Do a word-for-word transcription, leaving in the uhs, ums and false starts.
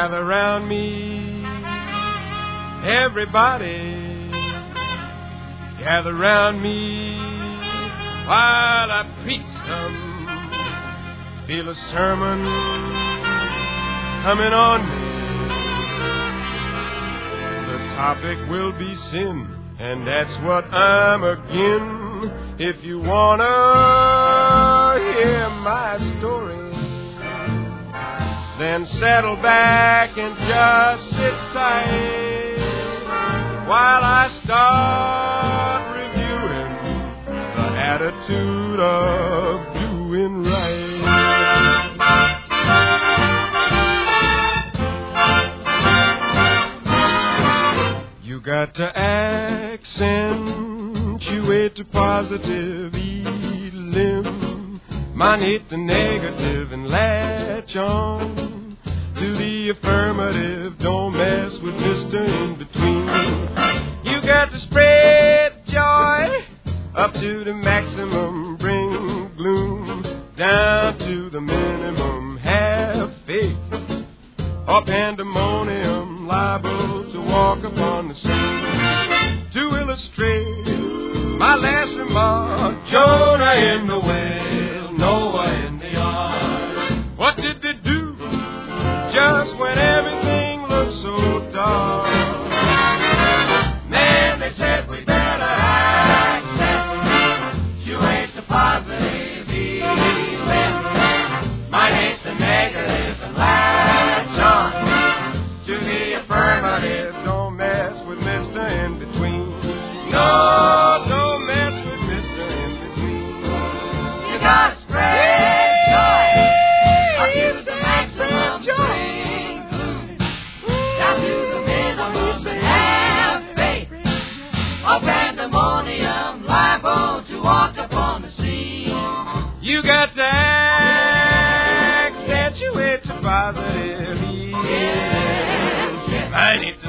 Gather round me, everybody. Gather round me while I preach some. Feel a sermon coming on me. The topic will be sin, and that's what I'm again. If you wanna hear my story, then settle back and just sit tight while I start reviewing the attitude of doing right. You got to accentuate the positive, elim, minate the negative, and latch on to the affirmative. Don't mess with Mister In-Between. You got to spread joy up to the maximum, bring gloom down to the minimum. Have faith or pandemonium, liable to walk upon the scene. To illustrate my last remark, Jonah in the whale, Noah in the ark. What did they do just when everything looked so dark? Man, they said we better accentuate the positive, elim, minate the negative, and latch on to the affirmative. Don't mess with Mister In-Between. No, don't mess with Mister In-Between. You got to spread joy up to the maximum, bring gloom down to the minimum, and have faith or pandemonium, liable to walk upon the sea. You got to accentuate the positive, yes, yes. I need